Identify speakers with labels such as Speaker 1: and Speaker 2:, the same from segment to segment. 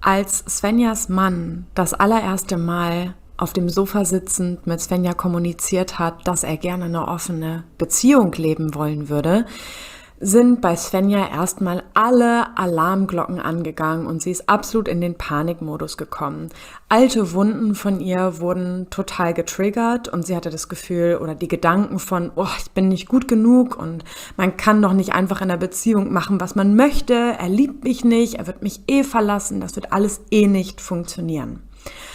Speaker 1: Als Svenjas Mann das allererste Mal auf dem Sofa sitzend mit Svenja kommuniziert hat, dass er gerne eine offene Beziehung leben wollen würde, sind bei Svenja erstmal alle Alarmglocken angegangen und sie ist absolut in den Panikmodus gekommen. Alte Wunden von ihr wurden total getriggert und sie hatte das Gefühl oder die Gedanken von, oh, ich bin nicht gut genug und man kann doch nicht einfach in einer Beziehung machen, was man möchte, er liebt mich nicht, er wird mich eh verlassen, das wird alles eh nicht funktionieren.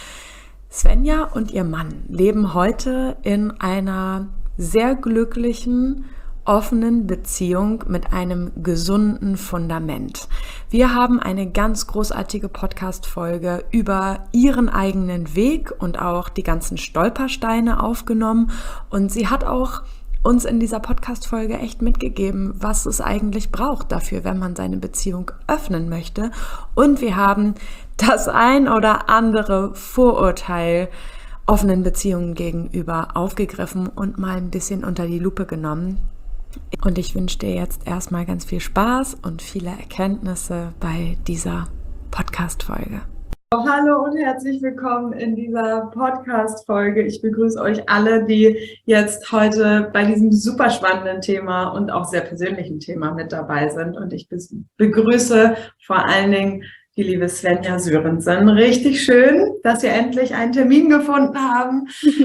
Speaker 1: Svenja und ihr Mann leben heute in einer sehr glücklichen, offenen Beziehung mit einem gesunden Fundament. Wir haben eine ganz großartige Podcast-Folge über ihren eigenen Weg und auch die ganzen Stolpersteine aufgenommen und sie hat auch uns in dieser Podcast-Folge echt mitgegeben, was es eigentlich braucht dafür, wenn man seine Beziehung öffnen möchte. Und wir haben das ein oder andere Vorurteil offenen Beziehungen gegenüber aufgegriffen und mal ein bisschen unter die Lupe genommen. Und ich wünsche dir jetzt erstmal ganz viel Spaß und viele Erkenntnisse bei dieser Podcast-Folge.
Speaker 2: Hallo und herzlich willkommen in dieser Podcast-Folge. Ich begrüße euch alle, die jetzt heute bei diesem super spannenden Thema und auch sehr persönlichen Thema mit dabei sind. Und ich begrüße vor allen Dingen die liebe Svenja Sörensen. Richtig schön, dass wir endlich einen Termin gefunden haben,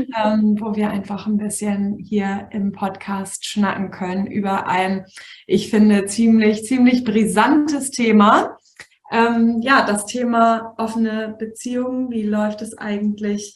Speaker 2: wo wir einfach ein bisschen hier im Podcast schnacken können über ein, ich finde, ziemlich brisantes Thema. Das Thema offene Beziehungen, wie läuft es eigentlich,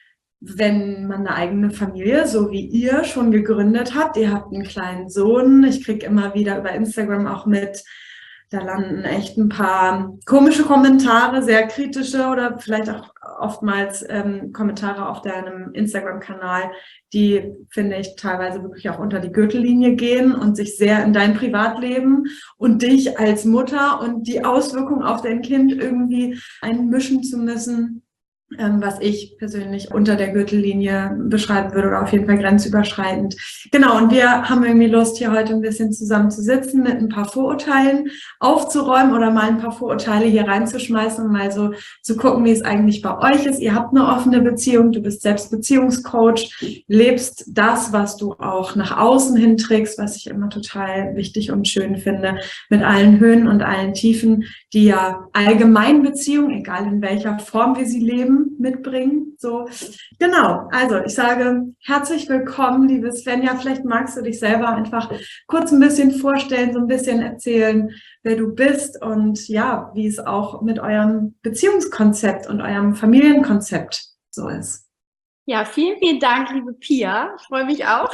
Speaker 2: wenn man eine eigene Familie, so wie ihr, schon gegründet habt? Ihr habt einen kleinen Sohn, ich kriege immer wieder über Instagram auch mit, da landen echt ein paar komische Kommentare, sehr kritische oder vielleicht auch oftmals Kommentare auf deinem Instagram-Kanal, die, finde ich, teilweise wirklich auch unter die Gürtellinie gehen und sich sehr in dein Privatleben und dich als Mutter und die Auswirkungen auf dein Kind irgendwie einmischen zu müssen, was ich persönlich unter der Gürtellinie beschreiben würde oder auf jeden Fall grenzüberschreitend. Genau, und wir haben irgendwie Lust, hier heute ein bisschen zusammen zu sitzen, mit ein paar Vorurteilen aufzuräumen oder mal ein paar Vorurteile hier reinzuschmeißen und mal so zu gucken, wie es eigentlich bei euch ist. Ihr habt eine offene Beziehung, du bist selbst Beziehungscoach, lebst das, was du auch nach außen hin trägst, was ich immer total wichtig und schön finde, mit allen Höhen und allen Tiefen, die ja allgemein Beziehungen, egal in welcher Form wir sie leben, mitbringen. So, genau. Also ich sage herzlich willkommen, liebe Svenja. Vielleicht magst du dich selber einfach kurz ein bisschen vorstellen, so ein bisschen erzählen, wer du bist und ja, wie es auch mit eurem Beziehungskonzept und eurem Familienkonzept so ist.
Speaker 3: Ja, vielen Dank, liebe Pia. Ich freue mich auch.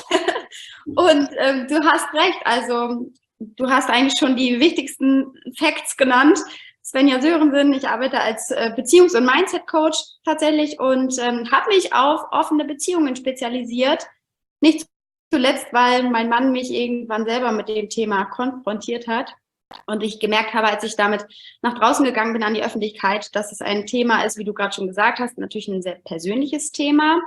Speaker 3: Und du hast recht. Also du hast eigentlich schon die wichtigsten Facts genannt. Svenja Sörensen, ich arbeite als Beziehungs- und Mindset-Coach tatsächlich und habe mich auf offene Beziehungen spezialisiert. Nicht zuletzt, weil mein Mann mich irgendwann selber mit dem Thema konfrontiert hat und ich gemerkt habe, als ich damit nach draußen gegangen bin an die Öffentlichkeit, dass es ein Thema ist, wie du gerade schon gesagt hast, natürlich ein sehr persönliches Thema,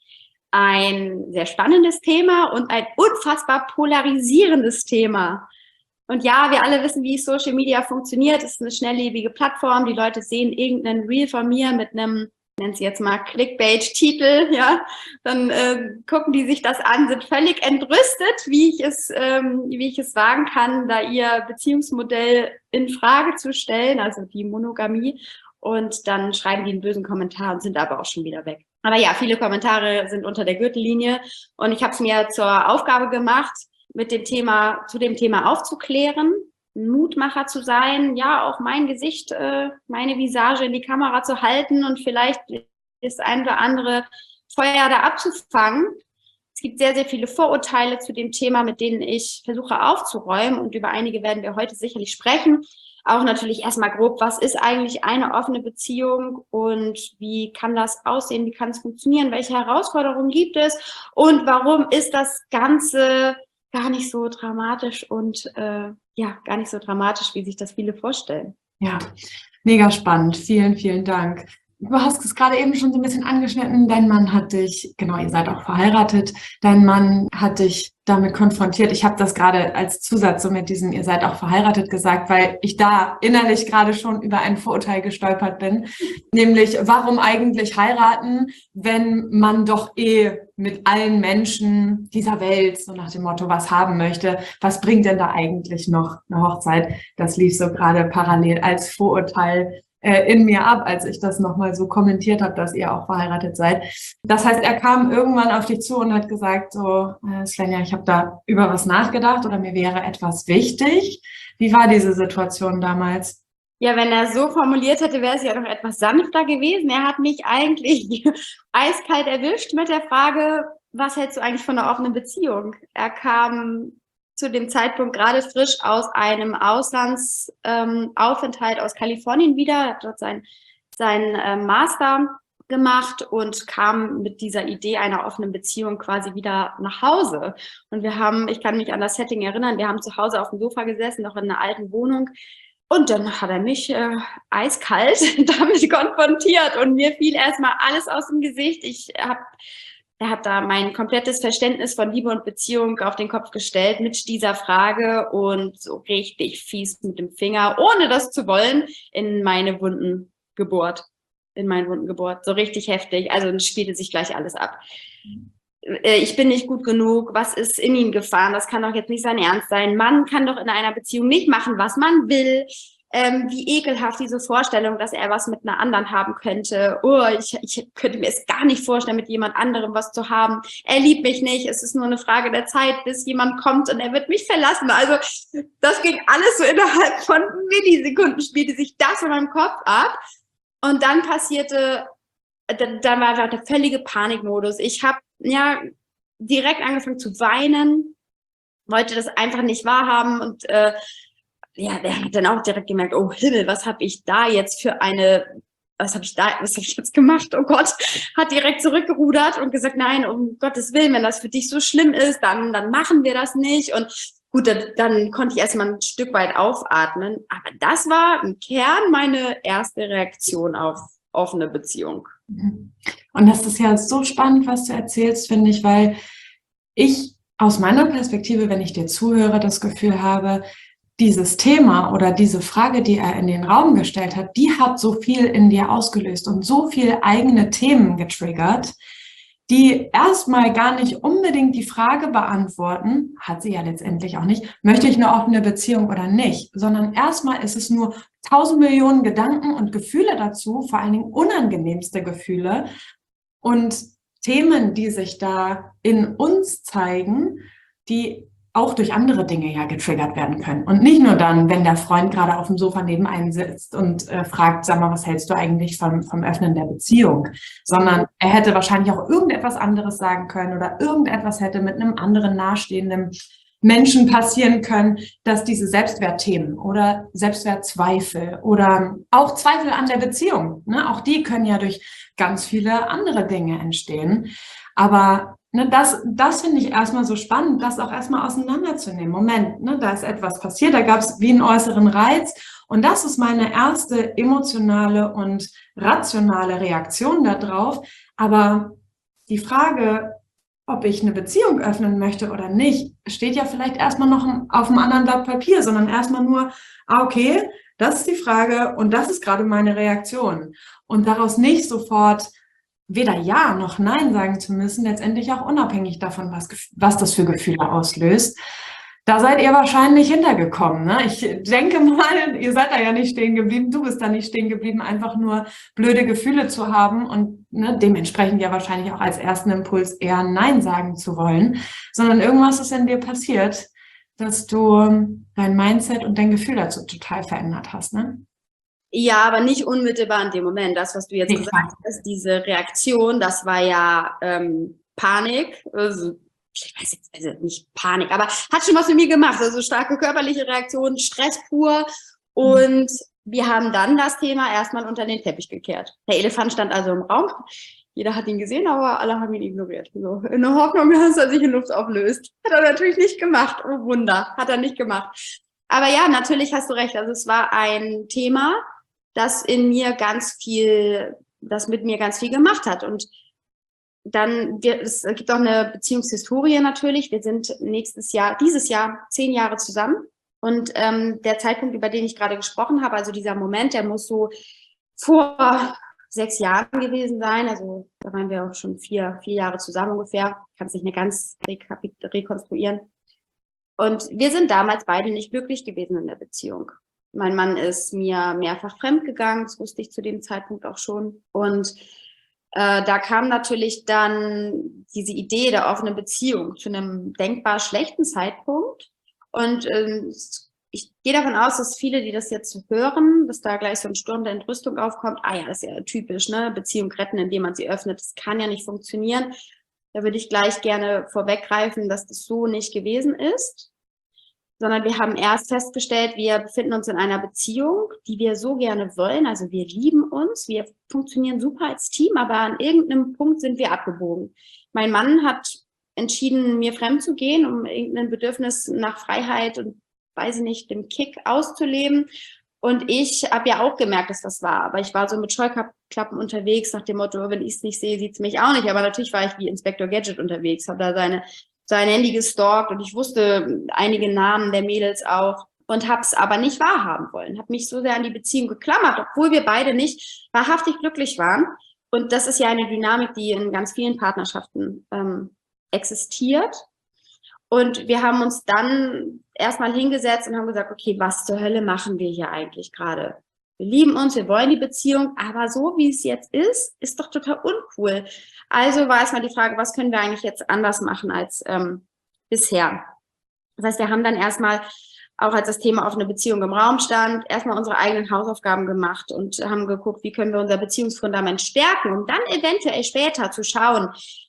Speaker 3: ein sehr spannendes Thema und ein unfassbar polarisierendes Thema. Und ja, wir alle wissen, wie Social Media funktioniert. Es ist eine schnelllebige Plattform. Die Leute sehen irgendeinen Reel von mir mit einem, nennen Sie jetzt mal Clickbait-Titel, ja. Dann gucken die sich das an, sind völlig entrüstet, wie ich es wagen kann, da ihr Beziehungsmodell in Frage zu stellen, also die Monogamie. Und dann schreiben die einen bösen Kommentar und sind aber auch schon wieder weg. Aber ja, viele Kommentare sind unter der Gürtellinie. Und ich habe es mir zur Aufgabe gemacht, zu dem Thema aufzuklären, ein Mutmacher zu sein, ja, auch mein Gesicht, meine Visage in die Kamera zu halten und vielleicht das ein oder andere Feuer da abzufangen. Es gibt sehr viele Vorurteile zu dem Thema, mit denen ich versuche aufzuräumen und über einige werden wir heute sicherlich sprechen. Auch natürlich erstmal grob, was ist eigentlich eine offene Beziehung und wie kann das aussehen, wie kann es funktionieren, welche Herausforderungen gibt es und warum ist das Ganze gar nicht so dramatisch und gar nicht so dramatisch, wie sich das viele vorstellen.
Speaker 2: Ja, mega spannend. Vielen Dank.
Speaker 1: du hast es gerade eben schon so ein bisschen angeschnitten, dein Mann hat dich, genau, ihr seid auch verheiratet, dein Mann hat dich damit konfrontiert. Ich habe das gerade als Zusatz so mit diesem, ihr seid auch verheiratet gesagt, weil ich da innerlich gerade schon über ein Vorurteil gestolpert bin, nämlich warum eigentlich heiraten, wenn man doch mit allen Menschen dieser Welt, so nach dem Motto, was haben möchte, was bringt denn da eigentlich noch eine Hochzeit? Das lief so gerade parallel als Vorurteil in mir ab, als ich das nochmal so kommentiert habe, dass ihr auch verheiratet seid. Das heißt, er kam irgendwann auf dich zu und hat gesagt, so, Svenja, ich habe da über was nachgedacht oder mir wäre etwas wichtig. Wie war diese Situation damals?
Speaker 3: Ja, wenn er so formuliert hätte, wäre es ja noch etwas sanfter gewesen. Er hat mich eigentlich eiskalt erwischt mit der Frage, was hältst du eigentlich von einer offenen Beziehung? Er kam zu dem Zeitpunkt gerade frisch aus einem Auslandsaufenthalt aus Kalifornien wieder, hat dort sein Master gemacht und kam mit dieser Idee einer offenen Beziehung quasi wieder nach Hause. Und ich kann mich an das Setting erinnern, wir haben zu Hause auf dem Sofa gesessen, noch in einer alten Wohnung. Und dann hat er mich eiskalt damit konfrontiert und mir fiel erstmal alles aus dem Gesicht. Er hat da mein komplettes Verständnis von Liebe und Beziehung auf den Kopf gestellt mit dieser Frage und so richtig fies mit dem Finger, ohne das zu wollen, in meine Wunden gebohrt. So richtig heftig. Also es spielte sich gleich alles ab. Ich bin nicht gut genug, was ist in ihn gefahren, das kann doch jetzt nicht sein Ernst sein. Man kann doch in einer Beziehung nicht machen, was man will. Wie ekelhaft diese Vorstellung, dass er was mit einer anderen haben könnte. Oh, ich könnte mir es gar nicht vorstellen, mit jemand anderem was zu haben. Er liebt mich nicht, es ist nur eine Frage der Zeit, bis jemand kommt und er wird mich verlassen. Also das ging alles so innerhalb von Millisekunden, spielte sich das in meinem Kopf ab. Und dann passierte, dann war der völlige Panikmodus. Ich habe direkt angefangen zu weinen, wollte das einfach nicht wahrhaben und der hat dann auch direkt gemerkt, oh Himmel, was habe ich jetzt gemacht? Oh Gott, hat direkt zurückgerudert und gesagt, nein, um Gottes Willen, wenn das für dich so schlimm ist, dann machen wir das nicht. Und gut, dann konnte ich erstmal ein Stück weit aufatmen. Aber das war im Kern meine erste Reaktion auf offene Beziehung.
Speaker 1: Und das ist ja so spannend, was du erzählst, finde ich, weil ich aus meiner Perspektive, wenn ich dir zuhöre, das Gefühl habe, dieses Thema oder diese Frage, die er in den Raum gestellt hat, die hat so viel in dir ausgelöst und so viele eigene Themen getriggert, die erstmal gar nicht unbedingt die Frage beantworten, hat sie ja letztendlich auch nicht, möchte ich eine offene Beziehung oder nicht, sondern erstmal ist es nur 1000 Millionen Gedanken und Gefühle dazu, vor allen Dingen unangenehmste Gefühle und Themen, die sich da in uns zeigen, die auch durch andere Dinge ja getriggert werden können. Und nicht nur dann, wenn der Freund gerade auf dem Sofa neben einem sitzt und fragt, sag mal, was hältst du eigentlich vom Öffnen der Beziehung? Sondern er hätte wahrscheinlich auch irgendetwas anderes sagen können oder irgendetwas hätte mit einem anderen nahestehenden Menschen passieren können, dass diese Selbstwertthemen oder Selbstwertzweifel oder auch Zweifel an der Beziehung, ne, auch die können ja durch ganz viele andere Dinge entstehen. Aber das finde ich erstmal so spannend, das auch erstmal auseinanderzunehmen. Moment, da ist etwas passiert, da gab es wie einen äußeren Reiz und das ist meine erste emotionale und rationale Reaktion darauf. Aber die Frage, ob ich eine Beziehung öffnen möchte oder nicht, steht ja vielleicht erstmal noch auf einem anderen Blatt Papier, sondern erstmal nur, okay, das ist die Frage und das ist gerade meine Reaktion. Und daraus nicht sofort weder Ja noch Nein sagen zu müssen, letztendlich auch unabhängig davon, was das für Gefühle auslöst. Da seid ihr wahrscheinlich hintergekommen, ne? Ich denke mal, ihr seid da ja nicht stehen geblieben, du bist da nicht stehen geblieben, einfach nur blöde Gefühle zu haben und dementsprechend ja wahrscheinlich auch als ersten Impuls eher Nein sagen zu wollen, sondern irgendwas ist in dir passiert, dass du dein Mindset und dein Gefühl dazu total verändert hast, ne?
Speaker 3: Ja, aber nicht unmittelbar in dem Moment. Das, was du jetzt gesagt hast, diese Reaktion, das war ja Panik. Also, ich weiß jetzt also nicht Panik, aber hat schon was mit mir gemacht. Also starke körperliche Reaktion, Stress pur. Und wir haben dann das Thema erstmal unter den Teppich gekehrt. Der Elefant stand also im Raum. Jeder hat ihn gesehen, aber alle haben ihn ignoriert. So, in der Hoffnung, dass er sich in Luft auflöst. Hat er natürlich nicht gemacht. Oh Wunder, hat er nicht gemacht. Aber ja, natürlich hast du recht. Also es war ein Thema, das in mir ganz viel das mit mir ganz viel gemacht hat. Und dann, es gibt auch eine Beziehungshistorie natürlich. Wir sind dieses Jahr 10 Jahre zusammen. Und der Zeitpunkt, über den ich gerade gesprochen habe, also dieser Moment, der muss so vor 6 Jahren gewesen sein. Also da waren wir auch schon 4 Jahre zusammen ungefähr. Kann es nicht mehr ganz rekonstruieren. Und wir sind damals beide nicht glücklich gewesen in der Beziehung. Mein Mann ist mir mehrfach fremdgegangen, das wusste ich zu dem Zeitpunkt auch schon. Und da kam natürlich dann diese Idee der offenen Beziehung zu einem denkbar schlechten Zeitpunkt. Und ich gehe davon aus, dass viele, die das jetzt hören, dass da gleich so ein Sturm der Entrüstung aufkommt. Ah ja, das ist ja typisch, ne? Beziehung retten, indem man sie öffnet. Das kann ja nicht funktionieren. Da würde ich gleich gerne vorweggreifen, dass das so nicht gewesen ist, sondern wir haben erst festgestellt, wir befinden uns in einer Beziehung, die wir so gerne wollen. Also wir lieben uns, wir funktionieren super als Team, aber an irgendeinem Punkt sind wir abgebogen. Mein Mann hat entschieden, mir fremd zu gehen, um irgendein Bedürfnis nach Freiheit und, weiß ich nicht, dem Kick auszuleben. Und ich habe ja auch gemerkt, dass das war. Aber ich war so mit Scheuklappen unterwegs, nach dem Motto, wenn ich es nicht sehe, sieht es mich auch nicht. Aber natürlich war ich wie Inspektor Gadget unterwegs, habe da sein Handy gestalkt und ich wusste einige Namen der Mädels auch und habe es aber nicht wahrhaben wollen. Habe mich so sehr an die Beziehung geklammert, obwohl wir beide nicht wahrhaftig glücklich waren. Und das ist ja eine Dynamik, die in ganz vielen Partnerschaften existiert. Und wir haben uns dann erstmal hingesetzt und haben gesagt, okay, was zur Hölle machen wir hier eigentlich gerade? Wir lieben uns, wir wollen die Beziehung, aber so wie es jetzt ist doch total uncool. Also war erstmal die Frage, was können wir eigentlich jetzt anders machen als bisher? Das heißt, wir haben dann erstmal, auch als das Thema offene Beziehung im Raum stand, erstmal unsere eigenen Hausaufgaben gemacht und haben geguckt, wie können wir unser Beziehungsfundament stärken, um dann eventuell später zu schauen,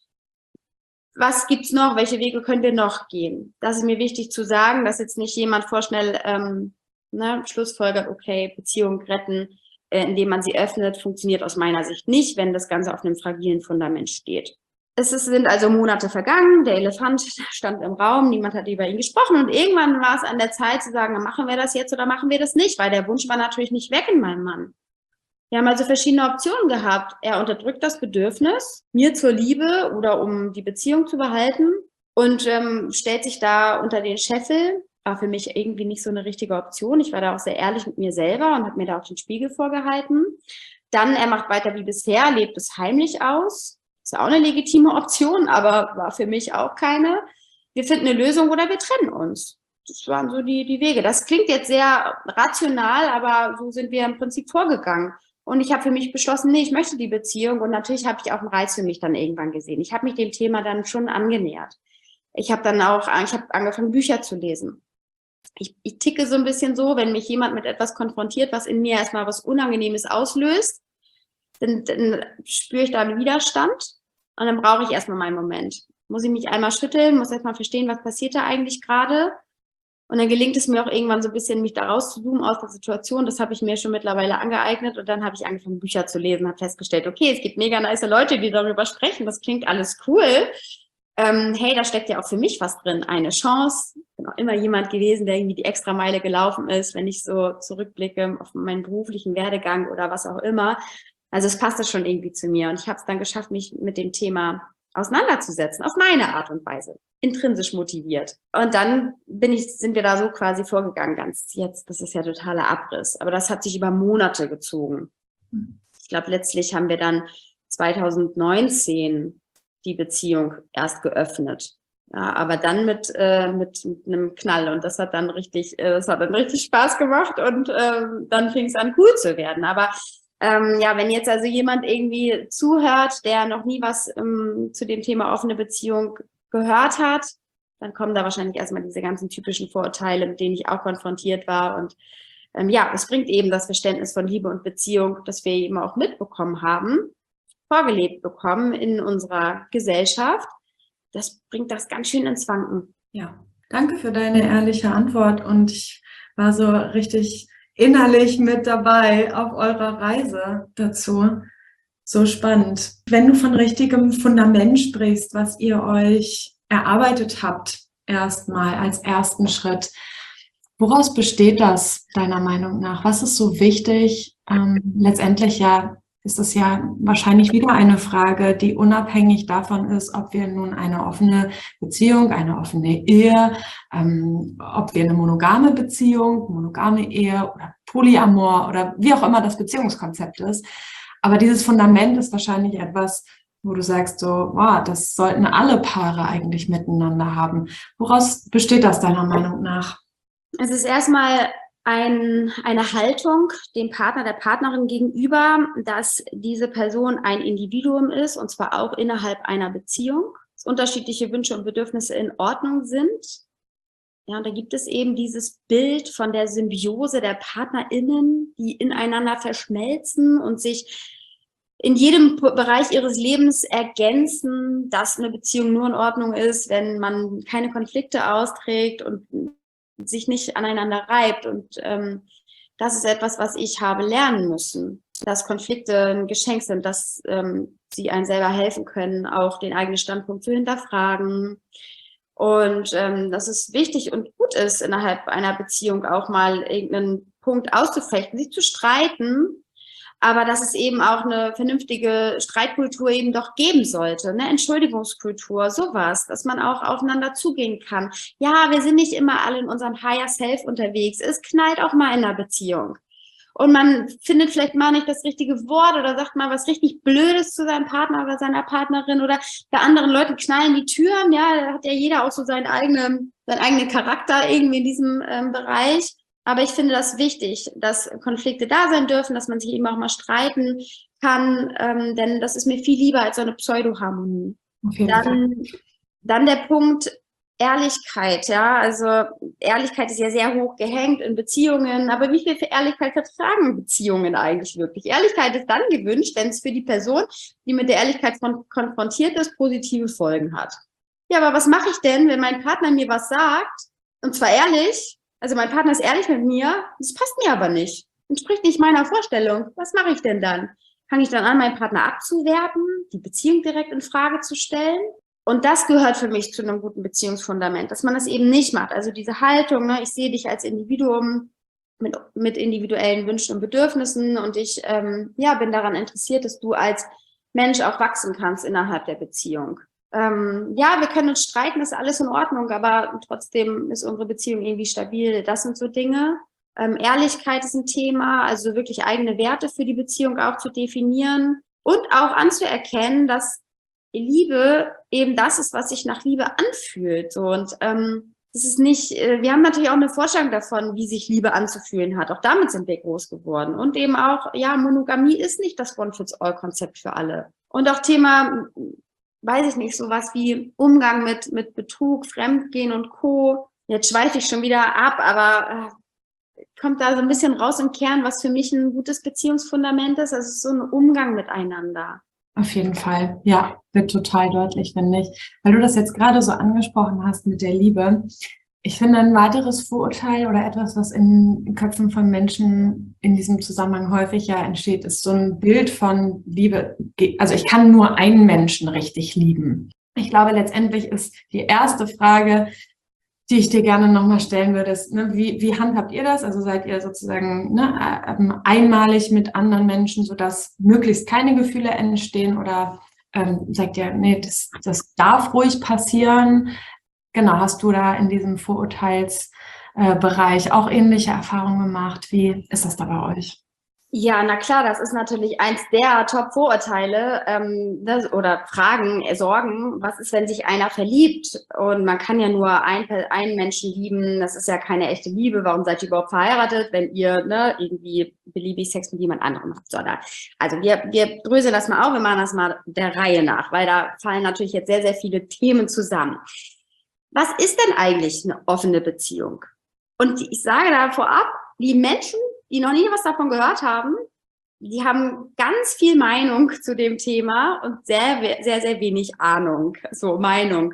Speaker 3: was gibt's noch, welche Wege können wir noch gehen. Das ist mir wichtig zu sagen, dass jetzt nicht jemand vorschnell schlussfolgert, okay, Beziehung retten, indem man sie öffnet, funktioniert aus meiner Sicht nicht, wenn das Ganze auf einem fragilen Fundament steht. Sind also Monate vergangen, der Elefant stand im Raum, niemand hat über ihn gesprochen und irgendwann war es an der Zeit zu sagen, machen wir das jetzt oder machen wir das nicht, weil der Wunsch war natürlich nicht weg in meinem Mann. Wir haben also verschiedene Optionen gehabt. Er unterdrückt das Bedürfnis, mir zur Liebe oder um die Beziehung zu behalten und stellt sich da unter den Scheffel. War für mich irgendwie nicht so eine richtige Option. Ich war da auch sehr ehrlich mit mir selber und habe mir da auch den Spiegel vorgehalten. Dann, er macht weiter wie bisher, lebt es heimlich aus. Ist auch eine legitime Option, aber war für mich auch keine. Wir finden eine Lösung oder wir trennen uns. Das waren so die Wege. Das klingt jetzt sehr rational, aber so sind wir im Prinzip vorgegangen. Und ich habe für mich beschlossen, nee, ich möchte die Beziehung. Und natürlich habe ich auch einen Reiz für mich dann irgendwann gesehen. Ich habe mich dem Thema dann schon angenähert. Ich habe angefangen, Bücher zu lesen. Ich ticke so ein bisschen so, wenn mich jemand mit etwas konfrontiert, was in mir erstmal was Unangenehmes auslöst, dann spüre ich da einen Widerstand und dann brauche ich erstmal meinen Moment. Muss ich mich einmal schütteln, muss erstmal verstehen, was passiert da eigentlich gerade. Und dann gelingt es mir auch irgendwann so ein bisschen, mich da rauszuzoomen aus der Situation. Das habe ich mir schon mittlerweile angeeignet und dann habe ich angefangen, Bücher zu lesen, habe festgestellt, okay, es gibt mega nice Leute, die darüber sprechen, das klingt alles cool. Hey, da steckt ja auch für mich was drin, eine Chance. Ich bin auch immer jemand gewesen, der irgendwie die Extrameile gelaufen ist, wenn ich so zurückblicke auf meinen beruflichen Werdegang oder was auch immer. Also es passte schon irgendwie zu mir und ich habe es dann geschafft, mich mit dem Thema auseinanderzusetzen, auf meine Art und Weise, intrinsisch motiviert. Und dann sind wir da so quasi vorgegangen, das ist ja totaler Abriss, aber das hat sich über Monate gezogen. Ich glaube, letztlich haben wir dann 2019 die Beziehung erst geöffnet. Ja, aber dann mit einem Knall und das hat dann richtig Spaß gemacht und dann fing es an, cool zu werden. Aber wenn jetzt also jemand irgendwie zuhört, der noch nie was zu dem Thema offene Beziehung gehört hat, dann kommen da wahrscheinlich erstmal diese ganzen typischen Vorurteile, mit denen ich auch konfrontiert war. Und es bringt eben das Verständnis von Liebe und Beziehung, das wir eben auch mitbekommen haben, vorgelebt bekommen in unserer Gesellschaft. Das bringt das ganz schön ins Wanken.
Speaker 2: Ja, danke für deine ehrliche Antwort und ich war so richtig innerlich mit dabei auf eurer Reise dazu. So spannend. Wenn du von richtigem Fundament sprichst, was ihr euch erarbeitet habt, erstmal als ersten Schritt, woraus besteht das deiner Meinung nach? Was ist so wichtig, letztendlich ja
Speaker 1: ist es ja wahrscheinlich wieder eine Frage, die unabhängig davon ist, ob wir nun eine offene Beziehung, eine offene Ehe, ob wir eine monogame Beziehung, monogame Ehe oder Polyamor oder wie auch immer das Beziehungskonzept ist. Aber dieses Fundament ist wahrscheinlich etwas, wo du sagst so, wow, das sollten alle Paare eigentlich miteinander haben. Woraus besteht das deiner Meinung nach?
Speaker 3: Es ist erstmal eine Haltung dem Partner, der Partnerin gegenüber, dass diese Person ein Individuum ist, und zwar auch innerhalb einer Beziehung, dass unterschiedliche Wünsche und Bedürfnisse in Ordnung sind. Ja, und da gibt es eben dieses Bild von der Symbiose der PartnerInnen, die ineinander verschmelzen und sich in jedem Bereich ihres Lebens ergänzen, dass eine Beziehung nur in Ordnung ist, wenn man keine Konflikte austrägt und sich nicht aneinander reibt. Und das ist etwas, was ich habe lernen müssen, dass Konflikte ein Geschenk sind, dass sie einem selber helfen können, auch den eigenen Standpunkt zu hinterfragen. Und dass es wichtig und gut ist, innerhalb einer Beziehung auch mal irgendeinen Punkt auszufechten, sich zu streiten, aber dass es eben auch eine vernünftige Streitkultur eben doch geben sollte, eine Entschuldigungskultur, sowas, dass man auch aufeinander zugehen kann. Ja, wir sind nicht immer alle in unserem Higher Self unterwegs. Es knallt auch mal in der Beziehung. Und man findet vielleicht mal nicht das richtige Wort oder sagt mal was richtig Blödes zu seinem Partner oder seiner Partnerin, oder bei anderen Leuten knallen die Türen. Ja, da hat ja jeder auch so seinen eigenen Charakter irgendwie in diesem Bereich. Aber ich finde das wichtig, dass Konflikte da sein dürfen, dass man sich eben auch mal streiten kann, denn das ist mir viel lieber als so eine Pseudoharmonie. Dann der Punkt Ehrlichkeit, ja, also Ehrlichkeit ist ja sehr hoch gehängt in Beziehungen, aber wie viel Ehrlichkeit vertragen Beziehungen eigentlich wirklich? Ehrlichkeit ist dann gewünscht, wenn es für die Person, die mit der Ehrlichkeit konfrontiert ist, positive Folgen hat. Ja, aber was mache ich denn, wenn mein Partner mir was sagt, und zwar ehrlich, also mein Partner ist ehrlich mit mir, das passt mir aber nicht, entspricht nicht meiner Vorstellung. Was mache ich denn dann? Fange ich dann an, meinen Partner abzuwerten, die Beziehung direkt in Frage zu stellen? Und das gehört für mich zu einem guten Beziehungsfundament, dass man das eben nicht macht. Also diese Haltung, ne, ich sehe dich als Individuum mit individuellen Wünschen und Bedürfnissen, und ich bin daran interessiert, dass du als Mensch auch wachsen kannst innerhalb der Beziehung. Wir können uns streiten, ist alles in Ordnung, aber trotzdem ist unsere Beziehung irgendwie stabil. Das sind so Dinge. Ehrlichkeit ist ein Thema, also wirklich eigene Werte für die Beziehung auch zu definieren und auch anzuerkennen, dass Liebe eben das ist, was sich nach Liebe anfühlt. So, und das ist nicht, wir haben natürlich auch eine Vorstellung davon, wie sich Liebe anzufühlen hat. Auch damit sind wir groß geworden. Und eben auch, ja, Monogamie ist nicht das One-Fits-All-Konzept für alle. Und auch Thema, weiß ich nicht, sowas wie Umgang mit Betrug, Fremdgehen und Co. Jetzt schweife ich schon wieder ab, aber kommt da so ein bisschen raus im Kern, was für mich ein gutes Beziehungsfundament ist. Also so ein Umgang miteinander.
Speaker 1: Auf jeden Fall, ja, wird total deutlich, finde ich. Weil du das jetzt gerade so angesprochen hast mit der Liebe. Ich finde, ein weiteres Vorurteil oder etwas, was in Köpfen von Menschen in diesem Zusammenhang häufig ja entsteht, ist so ein Bild von Liebe. Also ich kann nur einen Menschen richtig lieben. Ich glaube, letztendlich ist die erste Frage, die ich dir gerne nochmal stellen würde, ist, ne, wie handhabt ihr das? Also seid ihr sozusagen einmalig mit anderen Menschen, sodass möglichst keine Gefühle entstehen, oder sagt ihr, nee, das darf ruhig passieren? Genau, hast du da in diesem Vorurteilsbereich auch ähnliche Erfahrungen gemacht? Wie ist das da bei euch?
Speaker 3: Ja, na klar, das ist natürlich eins der Top-Vorurteile oder Fragen, Sorgen. Was ist, wenn sich einer verliebt? Und man kann ja nur einen Menschen lieben. Das ist ja keine echte Liebe. Warum seid ihr überhaupt verheiratet, wenn ihr irgendwie beliebig Sex mit jemand anderem habt? Also wir dröseln das mal auf, wir machen das mal der Reihe nach, weil da fallen natürlich jetzt sehr, sehr viele Themen zusammen. Was ist denn eigentlich eine offene Beziehung? Und ich sage da vorab, die Menschen, die noch nie was davon gehört haben, die haben ganz viel Meinung zu dem Thema und sehr, sehr, sehr wenig Ahnung. So Meinung.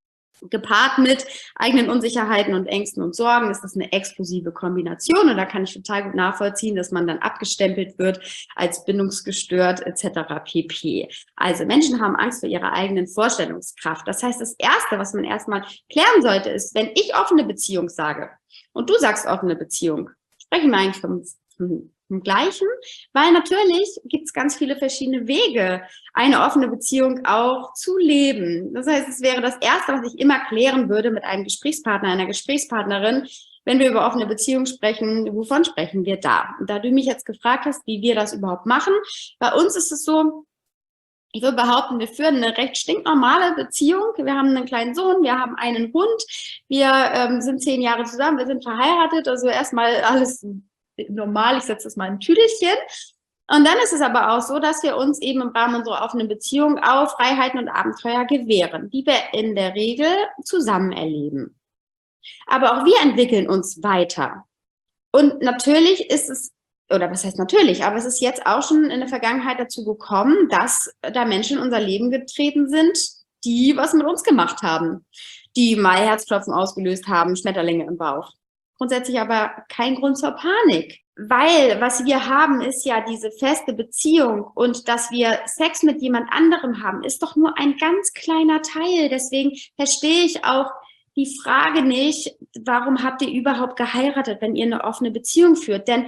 Speaker 3: Gepaart mit eigenen Unsicherheiten und Ängsten und Sorgen ist das eine explosive Kombination, und da kann ich total gut nachvollziehen, dass man dann abgestempelt wird als bindungsgestört etc. pp. Also Menschen haben Angst vor ihrer eigenen Vorstellungskraft. Das heißt, das Erste, was man erstmal klären sollte, ist, wenn ich offene Beziehung sage und du sagst offene Beziehung, sprechen wir eigentlich vom im Gleichen, weil natürlich gibt es ganz viele verschiedene Wege, eine offene Beziehung auch zu leben. Das heißt, es wäre das Erste, was ich immer klären würde mit einem Gesprächspartner, einer Gesprächspartnerin, wenn wir über offene Beziehung sprechen, wovon sprechen wir da? Und da du mich jetzt gefragt hast, wie wir das überhaupt machen, bei uns ist es so, ich würde behaupten, wir führen eine recht stinknormale Beziehung. Wir haben einen kleinen Sohn, wir haben einen Hund, wir sind 10 Jahre zusammen, wir sind verheiratet, also erstmal alles normal, ich setze das mal in ein Tüdelchen. Und dann ist es aber auch so, dass wir uns eben im Rahmen unserer offenen Beziehung auch Freiheiten und Abenteuer gewähren, die wir in der Regel zusammen erleben. Aber auch wir entwickeln uns weiter. Und natürlich ist es, oder was heißt natürlich, aber es ist jetzt auch schon in der Vergangenheit dazu gekommen, dass da Menschen in unser Leben getreten sind, die was mit uns gemacht haben, die mal Herzklopfen ausgelöst haben, Schmetterlinge im Bauch. Grundsätzlich aber kein Grund zur Panik, weil was wir haben, ist ja diese feste Beziehung und dass wir Sex mit jemand anderem haben, ist doch nur ein ganz kleiner Teil. Deswegen verstehe ich auch die Frage nicht, warum habt ihr überhaupt geheiratet, wenn ihr eine offene Beziehung führt? Denn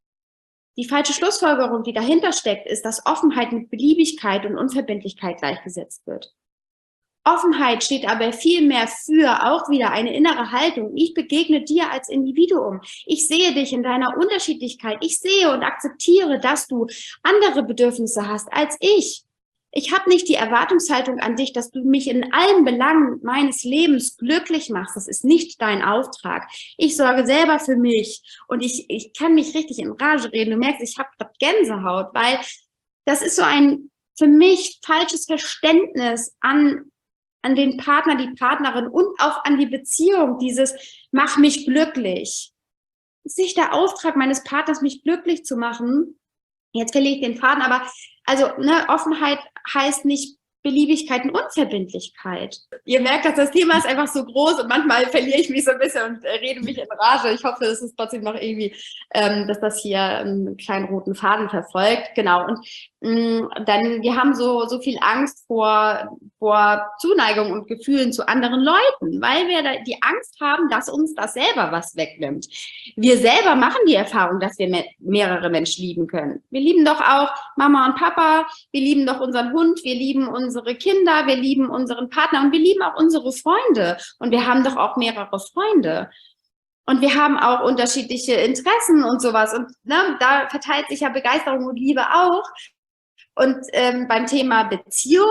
Speaker 3: die falsche Schlussfolgerung, die dahinter steckt, ist, dass Offenheit mit Beliebigkeit und Unverbindlichkeit gleichgesetzt wird. Offenheit steht aber viel mehr für auch wieder eine innere Haltung. Ich begegne dir als Individuum. Ich sehe dich in deiner Unterschiedlichkeit. Ich sehe und akzeptiere, dass du andere Bedürfnisse hast als ich. Ich habe nicht die Erwartungshaltung an dich, dass du mich in allen Belangen meines Lebens glücklich machst. Das ist nicht dein Auftrag. Ich sorge selber für mich und ich kann mich richtig in Rage reden. Du merkst, ich habe gerade Gänsehaut, weil das ist so ein für mich falsches Verständnis an den Partner, die Partnerin und auch an die Beziehung. Dieses mach mich glücklich. Es ist nicht der Auftrag meines Partners, mich glücklich zu machen. Jetzt verliere ich den Faden, aber also Offenheit heißt nicht Beliebigkeit und Unverbindlichkeit. Ihr merkt, dass das Thema ist einfach so groß und manchmal verliere ich mich so ein bisschen und rede mich in Rage. Ich hoffe, es ist trotzdem noch irgendwie, dass das hier einen kleinen roten Faden verfolgt. Genau. Und dann, wir haben so viel Angst vor Zuneigung und Gefühlen zu anderen Leuten, weil wir die Angst haben, dass uns das selber was wegnimmt. Wir selber machen die Erfahrung, dass wir mehrere Menschen lieben können. Wir lieben doch auch Mama und Papa, wir lieben doch unseren Hund, wir lieben unsere Kinder, wir lieben unseren Partner und wir lieben auch unsere Freunde. Und wir haben doch auch mehrere Freunde. Und wir haben auch unterschiedliche Interessen und sowas. Und da verteilt sich ja Begeisterung und Liebe auch. Und beim Thema Beziehung,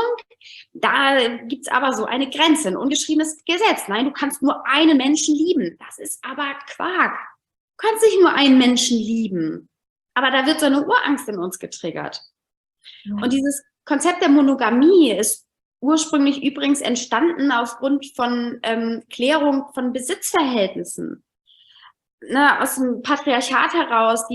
Speaker 3: da gibt's aber so eine Grenze, ein ungeschriebenes Gesetz. Nein, du kannst nur einen Menschen lieben. Das ist aber Quark. Du kannst nicht nur einen Menschen lieben. Aber da wird so eine Urangst in uns getriggert. Ja. Und dieses Konzept der Monogamie ist ursprünglich übrigens entstanden aufgrund von Klärung von Besitzverhältnissen. Aus dem Patriarchat heraus,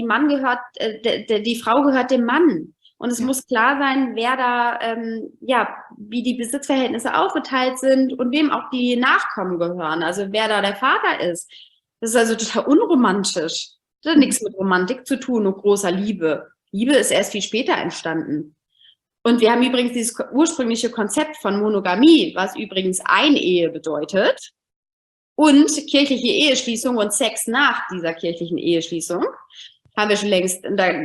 Speaker 3: die Frau gehört dem Mann. Und es muss klar sein, wer da, wie die Besitzverhältnisse aufgeteilt sind und wem auch die Nachkommen gehören. Also wer da der Vater ist. Das ist also total unromantisch. Das hat nichts mit Romantik zu tun und großer Liebe. Liebe ist erst viel später entstanden. Und wir haben übrigens dieses ursprüngliche Konzept von Monogamie, was übrigens Einehe bedeutet, und kirchliche Eheschließung und Sex nach dieser kirchlichen Eheschließung, haben wir schon längst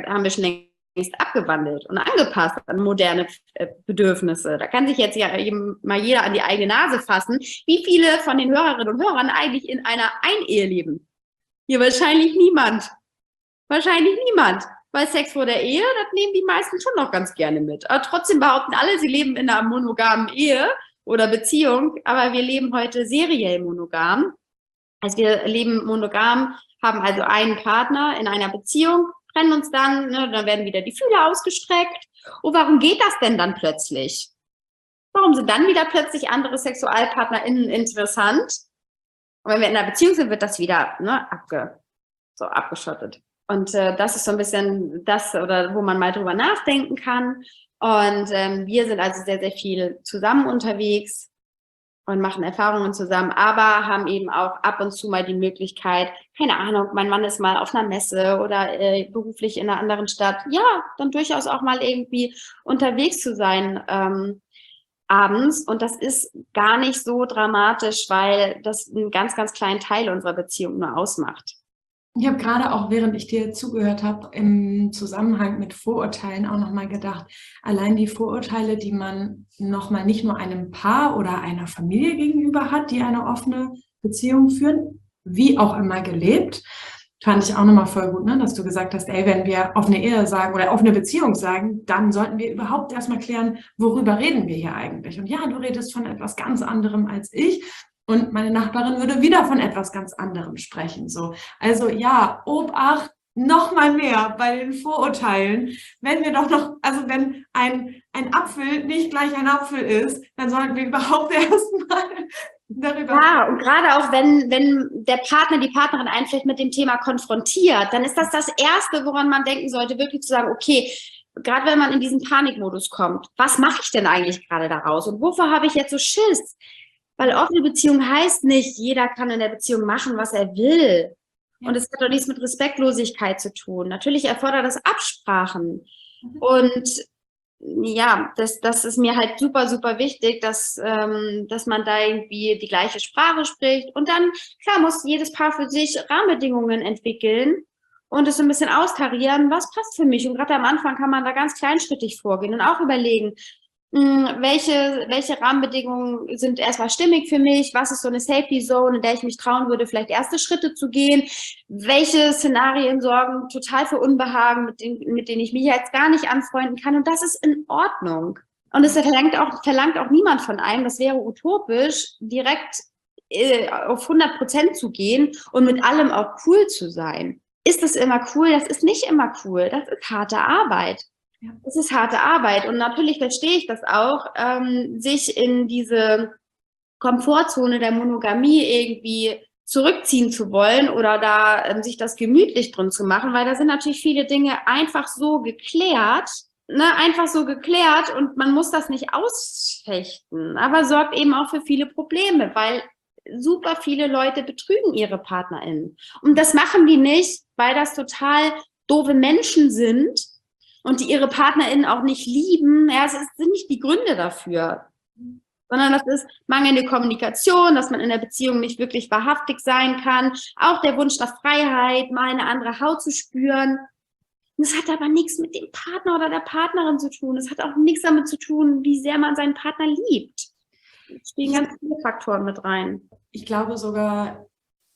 Speaker 3: abgewandelt und angepasst an moderne Bedürfnisse. Da kann sich jetzt ja mal jeder an die eigene Nase fassen, wie viele von den Hörerinnen und Hörern eigentlich in einer Einehe leben. Hier wahrscheinlich niemand. Wahrscheinlich niemand. Weil Sex vor der Ehe, das nehmen die meisten schon noch ganz gerne mit. Aber trotzdem behaupten alle, sie leben in einer monogamen Ehe oder Beziehung, aber wir leben heute seriell monogam. Also wir leben monogam, haben also einen Partner in einer Beziehung, trennen uns dann, dann werden wieder die Fühler ausgestreckt. Und warum geht das denn dann plötzlich? Warum sind dann wieder plötzlich andere SexualpartnerInnen interessant? Und wenn wir in einer Beziehung sind, wird das wieder abgeschottet. Und das ist so ein bisschen das, oder wo man mal drüber nachdenken kann. Und wir sind also sehr, sehr viel zusammen unterwegs und machen Erfahrungen zusammen, aber haben eben auch ab und zu mal die Möglichkeit, keine Ahnung, mein Mann ist mal auf einer Messe oder beruflich in einer anderen Stadt, ja, dann durchaus auch mal irgendwie unterwegs zu sein abends. Und das ist gar nicht so dramatisch, weil das einen ganz, ganz kleinen Teil unserer Beziehung nur ausmacht.
Speaker 2: Ich habe gerade auch, während ich dir zugehört habe, im Zusammenhang mit Vorurteilen auch nochmal gedacht, allein die Vorurteile, die man nochmal nicht nur einem Paar oder einer Familie gegenüber hat, die eine offene Beziehung führen, wie auch immer gelebt, fand ich auch nochmal voll gut, ne? Dass du gesagt hast, ey, wenn wir offene Ehe sagen oder offene Beziehung sagen, dann sollten wir überhaupt erstmal klären, worüber reden wir hier eigentlich? Und ja, du redest von etwas ganz anderem als ich. Und meine Nachbarin würde wieder von etwas ganz anderem sprechen. So. Also ja, Obacht, noch mal mehr bei den Vorurteilen. Wenn wir doch noch, also wenn ein Apfel nicht gleich ein Apfel ist, dann sollten wir überhaupt erstmal darüber.
Speaker 3: Ja, und gerade auch wenn der Partner, die Partnerin einen vielleicht mit dem Thema konfrontiert, dann ist das Erste, woran man denken sollte, wirklich zu sagen, okay, gerade wenn man in diesen Panikmodus kommt, was mache ich denn eigentlich gerade daraus? Und wovor habe ich jetzt so Schiss? Weil offene Beziehung heißt nicht, jeder kann in der Beziehung machen, was er will. Und es hat doch nichts mit Respektlosigkeit zu tun. Natürlich erfordert das Absprachen. Und ja, das ist mir halt super, super wichtig, dass man da irgendwie die gleiche Sprache spricht. Und dann, klar, muss jedes Paar für sich Rahmenbedingungen entwickeln und es so ein bisschen austarieren, was passt für mich. Und gerade am Anfang kann man da ganz kleinschrittig vorgehen und auch überlegen, welche Rahmenbedingungen sind erstmal stimmig für mich? Was ist so eine Safety Zone, in der ich mich trauen würde, vielleicht erste Schritte zu gehen? Welche Szenarien sorgen total für Unbehagen, mit denen ich mich jetzt gar nicht anfreunden kann? Und das ist in Ordnung. Und es verlangt auch niemand von einem, das wäre utopisch, direkt auf 100% zu gehen und mit allem auch cool zu sein. Ist das immer cool? Das ist nicht immer cool. Das ist harte Arbeit. Das ist harte Arbeit und natürlich verstehe ich das auch, sich in diese Komfortzone der Monogamie irgendwie zurückziehen zu wollen oder da sich das gemütlich drin zu machen, weil da sind natürlich viele Dinge einfach so geklärt, und man muss das nicht ausfechten, aber sorgt eben auch für viele Probleme, weil super viele Leute betrügen ihre PartnerInnen. Und das machen die nicht, weil das total doofe Menschen sind, und die ihre PartnerInnen auch nicht lieben, ja, sind nicht die Gründe dafür, sondern das ist mangelnde Kommunikation, dass man in der Beziehung nicht wirklich wahrhaftig sein kann, auch der Wunsch nach Freiheit, mal eine andere Haut zu spüren. Das hat aber nichts mit dem Partner oder der Partnerin zu tun. Das hat auch nichts damit zu tun, wie sehr man seinen Partner liebt. Da spielen ganz viele Faktoren mit rein.
Speaker 2: Ich glaube sogar,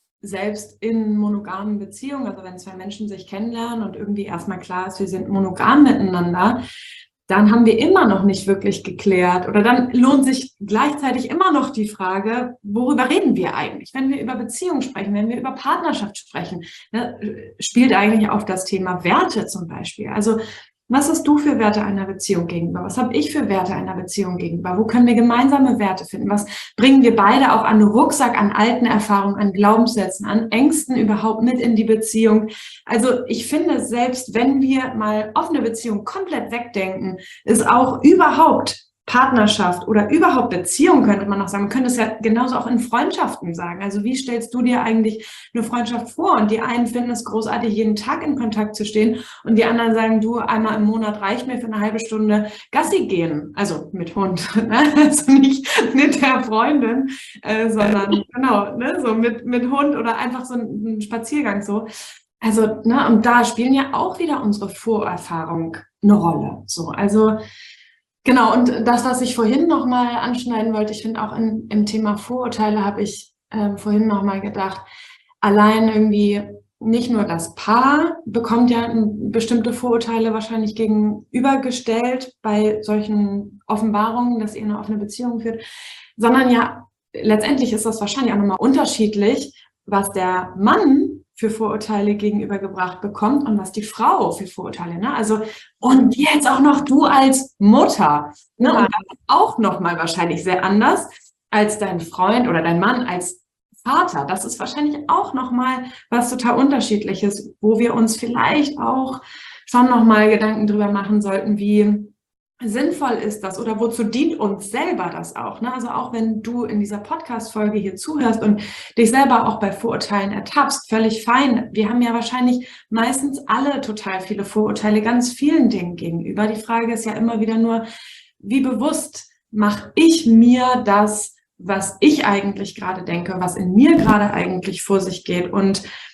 Speaker 2: selbst in monogamen Beziehungen, also wenn zwei Menschen sich kennenlernen und irgendwie erstmal klar ist, wir sind monogam miteinander, dann haben wir immer noch nicht wirklich geklärt oder dann lohnt sich gleichzeitig immer noch die Frage, worüber reden wir eigentlich? Wenn wir über Beziehungen sprechen, wenn wir über Partnerschaft sprechen, ne, spielt eigentlich auch das Thema Werte zum Beispiel. Also was hast du für Werte einer Beziehung gegenüber? Was habe ich für Werte einer Beziehung gegenüber? Wo können wir gemeinsame Werte finden? Was bringen wir beide auch an den Rucksack, an alten Erfahrungen, an Glaubenssätzen, an Ängsten überhaupt mit in die Beziehung? Also ich finde, selbst wenn wir mal offene Beziehung komplett wegdenken, ist auch überhaupt Partnerschaft oder überhaupt Beziehung, könnte man noch sagen. Man könnte es ja genauso auch in Freundschaften sagen. Also wie stellst du dir eigentlich eine Freundschaft vor? Und die einen finden es großartig, jeden Tag in Kontakt zu stehen. Und die anderen sagen, du, einmal im Monat reicht mir für eine halbe Stunde Gassi gehen. Also mit Hund, ne? Also nicht mit der Freundin, sondern genau, ne? So mit Hund oder einfach so ein Spaziergang so. Also, ne? Und da spielen ja auch wieder unsere Vorerfahrung eine Rolle. So, also genau, und das, was ich vorhin nochmal anschneiden wollte, ich finde auch im Thema Vorurteile habe ich vorhin nochmal gedacht, allein irgendwie nicht nur das Paar bekommt ja bestimmte Vorurteile wahrscheinlich gegenübergestellt bei solchen Offenbarungen, dass ihr eine offene Beziehung führt, sondern ja, letztendlich ist das wahrscheinlich auch nochmal unterschiedlich, was der Mann für Vorurteile gegenübergebracht bekommt und was die Frau für Vorurteile, ne? Also, und jetzt auch noch du als Mutter, ne? Und das ist auch nochmal wahrscheinlich sehr anders als dein Freund oder dein Mann als Vater. Das ist wahrscheinlich auch nochmal was total Unterschiedliches, wo wir uns vielleicht auch schon nochmal Gedanken drüber machen sollten, wie sinnvoll ist das oder wozu dient uns selber das auch? Ne? Also auch wenn du in dieser Podcast-Folge hier zuhörst und dich selber auch bei Vorurteilen ertappst, völlig fein. Wir haben ja wahrscheinlich meistens alle total viele Vorurteile ganz vielen Dingen gegenüber. Die Frage ist ja immer wieder nur, wie bewusst mache ich mir das, was ich eigentlich gerade denke, was in mir gerade eigentlich vor sich geht und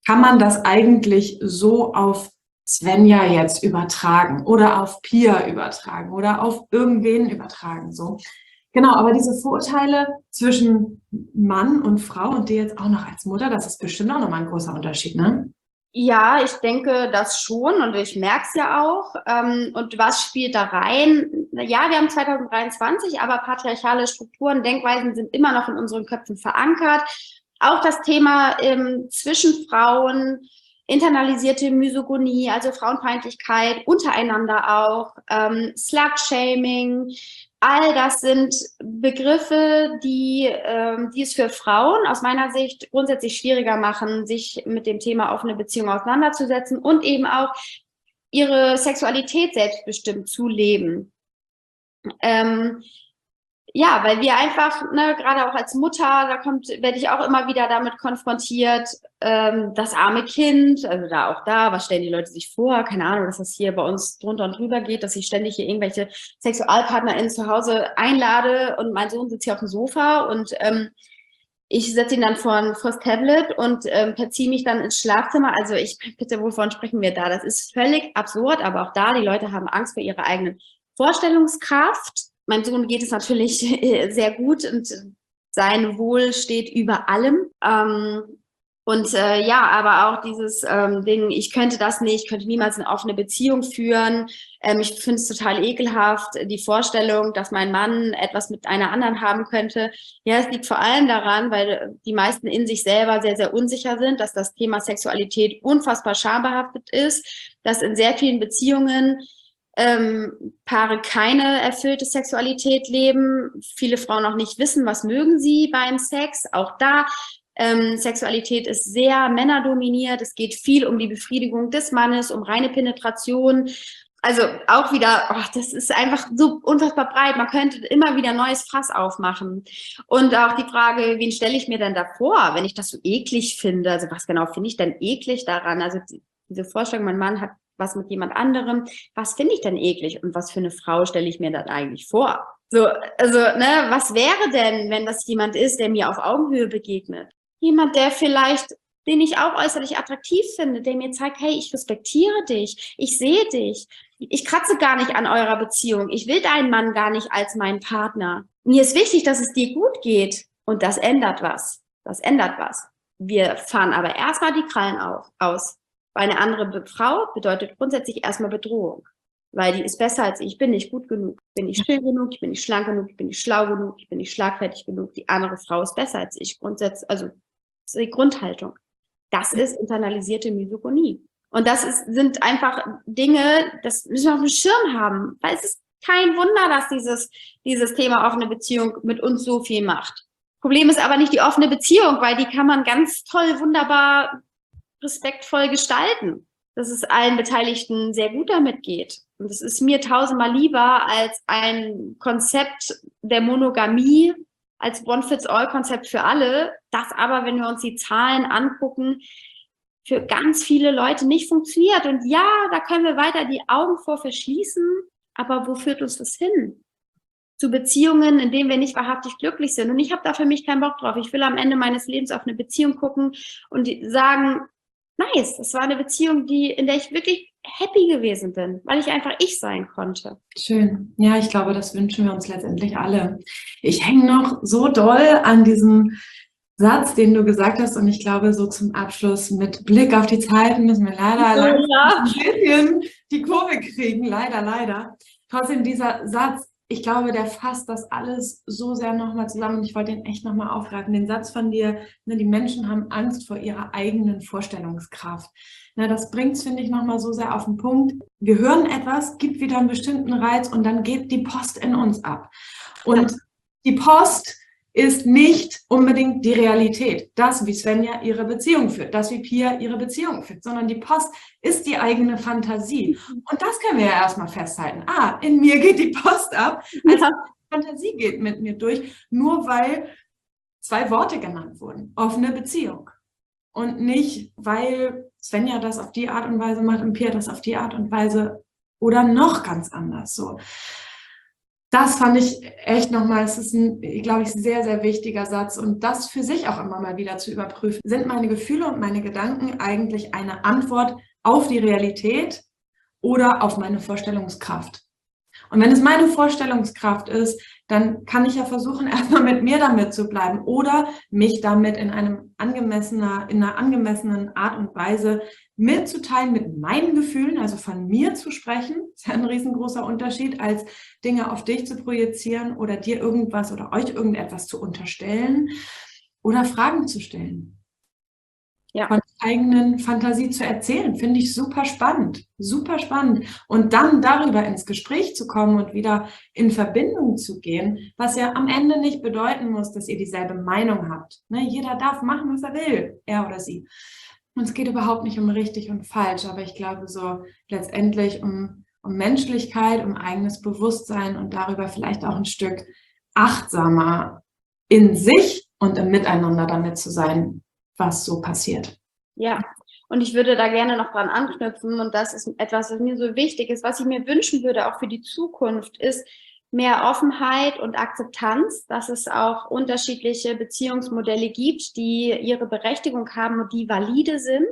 Speaker 2: kann man das eigentlich so auf Svenja jetzt übertragen oder auf Pia übertragen oder auf irgendwen übertragen, so. Genau, aber diese Vorurteile zwischen Mann und Frau und dir jetzt auch noch als Mutter, das ist bestimmt auch nochmal ein großer Unterschied, ne?
Speaker 3: Ja, ich denke das schon und ich merke es ja auch. Und was spielt da rein? Ja, wir haben 2023, aber patriarchale Strukturen, Denkweisen sind immer noch in unseren Köpfen verankert. Auch das Thema zwischen Frauen, internalisierte Misogynie, also Frauenfeindlichkeit, untereinander auch, Slut-Shaming, all das sind Begriffe, die es für Frauen aus meiner Sicht grundsätzlich schwieriger machen, sich mit dem Thema offene Beziehung auseinanderzusetzen und eben auch ihre Sexualität selbstbestimmt zu leben. Ja, weil wir einfach, ne, gerade auch als Mutter, werde ich auch immer wieder damit konfrontiert, das arme Kind, also was stellen die Leute sich vor? Keine Ahnung, dass das hier bei uns drunter und drüber geht, dass ich ständig hier irgendwelche SexualpartnerInnen zu Hause einlade und mein Sohn sitzt hier auf dem Sofa und ich setze ihn dann vors Tablet und verziehe mich dann ins Schlafzimmer. Also bitte, wovon sprechen wir da? Das ist völlig absurd, aber auch da, die Leute haben Angst vor ihrer eigenen Vorstellungskraft. Meinem Sohn geht es natürlich sehr gut und sein Wohl steht über allem. Ja, aber auch dieses Ding, ich könnte das nicht, ich könnte niemals eine offene Beziehung führen. Ich finde es total ekelhaft, die Vorstellung, dass mein Mann etwas mit einer anderen haben könnte. Ja, es liegt vor allem daran, weil die meisten in sich selber sehr, sehr unsicher sind, dass das Thema Sexualität unfassbar schambehaftet ist, dass in sehr vielen Beziehungen Paare keine erfüllte Sexualität leben, viele Frauen auch nicht wissen, was mögen sie beim Sex. Auch da, Sexualität ist sehr männerdominiert, es geht viel um die Befriedigung des Mannes, um reine Penetration. Also auch wieder, das ist einfach so unfassbar breit, man könnte immer wieder ein neues Fass aufmachen. Und auch die Frage, wen stelle ich mir denn da vor, wenn ich das so eklig finde? Also was genau finde ich denn eklig daran? Also diese Vorstellung, mein Mann hat was mit jemand anderem, was finde ich denn eklig und was für eine Frau stelle ich mir dann eigentlich vor? So, also, ne, was wäre denn, wenn das jemand ist, der mir auf Augenhöhe begegnet? Jemand, den ich auch äußerlich attraktiv finde, der mir zeigt, hey, ich respektiere dich, ich sehe dich, ich kratze gar nicht an eurer Beziehung, ich will deinen Mann gar nicht als meinen Partner. Mir ist wichtig, dass es dir gut geht und das ändert was. Das ändert was. Wir fahren aber erstmal die Krallen aus. Weil eine andere Frau bedeutet grundsätzlich erstmal Bedrohung. Weil die ist besser als ich bin nicht gut genug, ich bin nicht schön genug, ich bin nicht schlank genug, ich bin nicht schlau genug, ich bin nicht schlagfertig genug. Die andere Frau ist besser als ich. Grundsätzlich, also das ist die Grundhaltung. Das ist internalisierte Misogynie. Und sind einfach Dinge, das müssen wir auf dem Schirm haben. Weil es ist kein Wunder, dass dieses Thema offene Beziehung mit uns so viel macht. Problem ist aber nicht die offene Beziehung, weil die kann man ganz toll, wunderbar respektvoll gestalten, dass es allen Beteiligten sehr gut damit geht. Und es ist mir tausendmal lieber als ein Konzept der Monogamie, als One-Fits-All-Konzept für alle, das aber, wenn wir uns die Zahlen angucken, für ganz viele Leute nicht funktioniert. Und ja, da können wir weiter die Augen vor verschließen, aber wo führt uns das hin? Zu Beziehungen, in denen wir nicht wahrhaftig glücklich sind. Und ich habe da für mich keinen Bock drauf. Ich will am Ende meines Lebens auf eine Beziehung gucken und sagen, nice, das war eine Beziehung, in der ich wirklich happy gewesen bin, weil ich einfach ich sein konnte.
Speaker 2: Schön. Ja, ich glaube, das wünschen wir uns letztendlich alle. Ich hänge noch so doll an diesem Satz, den du gesagt hast, und ich glaube, so zum Abschluss mit Blick auf die Zeit müssen wir leider ein bisschen die Kurve kriegen, leider. Trotzdem dieser Satz, ich glaube, der fasst das alles so sehr nochmal zusammen und ich wollte ihn echt nochmal aufgreifen. Den Satz von dir, ne, die Menschen haben Angst vor ihrer eigenen Vorstellungskraft. Ne, das bringt es, finde ich, nochmal so sehr auf den Punkt. Wir hören etwas, gibt wieder einen bestimmten Reiz und dann geht die Post in uns ab. Und die Post ist nicht unbedingt die Realität. Das, wie Svenja ihre Beziehung führt, das, wie Pia ihre Beziehung führt, sondern die Post ist die eigene Fantasie. Und das können wir ja erstmal festhalten. In mir geht die Post ab, also die Fantasie geht mit mir durch, nur weil 2 Worte genannt wurden. Offene Beziehung. Und nicht, weil Svenja das auf die Art und Weise macht und Pia das auf die Art und Weise oder noch ganz anders so. Das fand ich echt nochmal, es ist ein, glaube ich, sehr, sehr wichtiger Satz und das für sich auch immer mal wieder zu überprüfen. Sind meine Gefühle und meine Gedanken eigentlich eine Antwort auf die Realität oder auf meine Vorstellungskraft? Und wenn es meine Vorstellungskraft ist, dann kann ich ja versuchen, erstmal mit mir damit zu bleiben oder mich damit in einer angemessenen Art und Weise mitzuteilen, mit meinen Gefühlen, also von mir zu sprechen. Das ist ja ein riesengroßer Unterschied, als Dinge auf dich zu projizieren oder dir irgendwas oder euch irgendetwas zu unterstellen oder Fragen zu stellen.
Speaker 3: Ja.
Speaker 2: Von der eigenen Fantasie zu erzählen, finde ich super spannend, super spannend. Und dann darüber ins Gespräch zu kommen und wieder in Verbindung zu gehen, was ja am Ende nicht bedeuten muss, dass ihr dieselbe Meinung habt. Ne? Jeder darf machen, was er will, er oder sie. Und es geht überhaupt nicht um richtig und falsch, aber ich glaube so letztendlich um Menschlichkeit, um eigenes Bewusstsein und darüber vielleicht auch ein Stück achtsamer in sich und im Miteinander damit zu sein, was so passiert.
Speaker 3: Ja, und ich würde da gerne noch dran anknüpfen und das ist etwas, was mir so wichtig ist, was ich mir wünschen würde, auch für die Zukunft, ist mehr Offenheit und Akzeptanz, dass es auch unterschiedliche Beziehungsmodelle gibt, die ihre Berechtigung haben und die valide sind.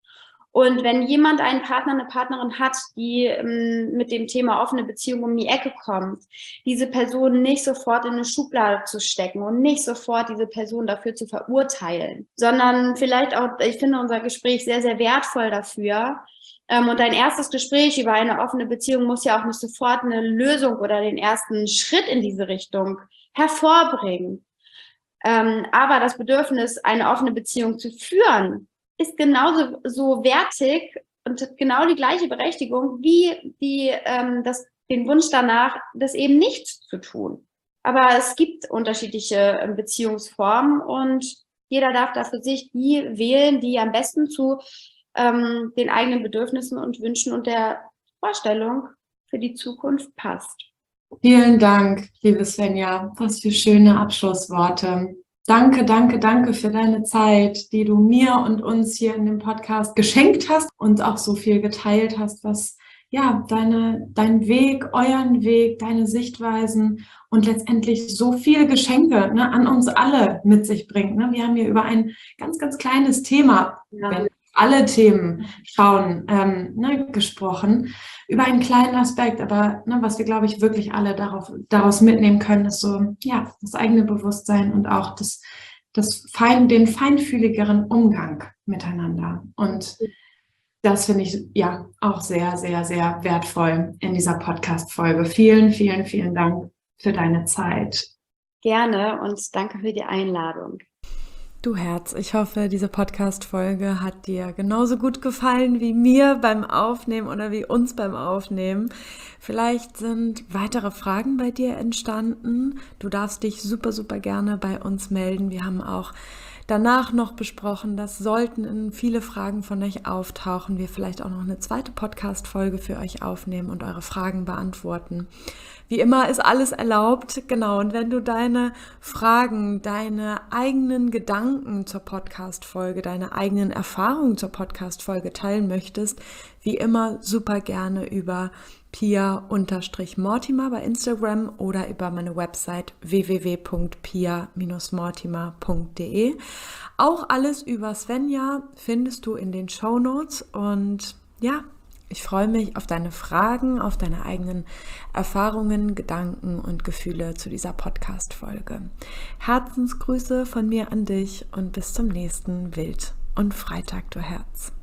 Speaker 3: Und wenn jemand einen Partner, eine Partnerin hat, die mit dem Thema offene Beziehung um die Ecke kommt, diese Person nicht sofort in eine Schublade zu stecken und nicht sofort diese Person dafür zu verurteilen, sondern vielleicht auch, ich finde unser Gespräch sehr, sehr wertvoll dafür. Und ein erstes Gespräch über eine offene Beziehung muss ja auch nicht sofort eine Lösung oder den ersten Schritt in diese Richtung hervorbringen. Aber das Bedürfnis, eine offene Beziehung zu führen, ist genauso so wertig und hat genau die gleiche Berechtigung wie den Wunsch danach, das eben nicht zu tun. Aber es gibt unterschiedliche Beziehungsformen und jeder darf da für sich die wählen, die am besten zu den eigenen Bedürfnissen und Wünschen und der Vorstellung für die Zukunft passt.
Speaker 2: Vielen Dank, liebe Svenja. Was für schöne Abschlussworte. Danke, danke, danke für deine Zeit, die du mir und uns hier in dem Podcast geschenkt hast und auch so viel geteilt hast, was ja dein Weg, euren Weg, deine Sichtweisen und letztendlich so viele Geschenke an uns alle mit sich bringt. Ne? Wir haben hier über ein ganz, ganz kleines Thema, wenn alle Themen schauen, gesprochen, über einen kleinen Aspekt, aber was wir, glaube ich, wirklich alle daraus mitnehmen können, ist so, ja, das eigene Bewusstsein und auch den feinfühligeren Umgang miteinander. Und das finde ich ja auch sehr, sehr, sehr wertvoll in dieser Podcast-Folge. Vielen, vielen, vielen Dank für deine Zeit.
Speaker 3: Gerne und danke für die Einladung.
Speaker 1: Du Herz, ich hoffe, diese Podcast-Folge hat dir genauso gut gefallen wie mir beim Aufnehmen oder wie uns beim Aufnehmen. Vielleicht sind weitere Fragen bei dir entstanden. Du darfst dich super, super gerne bei uns melden. Wir haben auch danach noch besprochen, dass sollten viele Fragen von euch auftauchen, wir vielleicht auch noch eine zweite Podcast-Folge für euch aufnehmen und eure Fragen beantworten. Wie immer ist alles erlaubt, genau. Und wenn du deine Fragen, deine eigenen Gedanken zur Podcast-Folge, deine eigenen Erfahrungen zur Podcast-Folge teilen möchtest, wie immer super gerne über Pia_Mortimer bei Instagram oder über meine Website www.pia-mortimer.de. Auch alles über Svenja findest du in den Shownotes und ja, ich freue mich auf deine Fragen, auf deine eigenen Erfahrungen, Gedanken und Gefühle zu dieser Podcast-Folge. Herzensgrüße von mir an dich und bis zum nächsten Wild und Freitag, du Herz.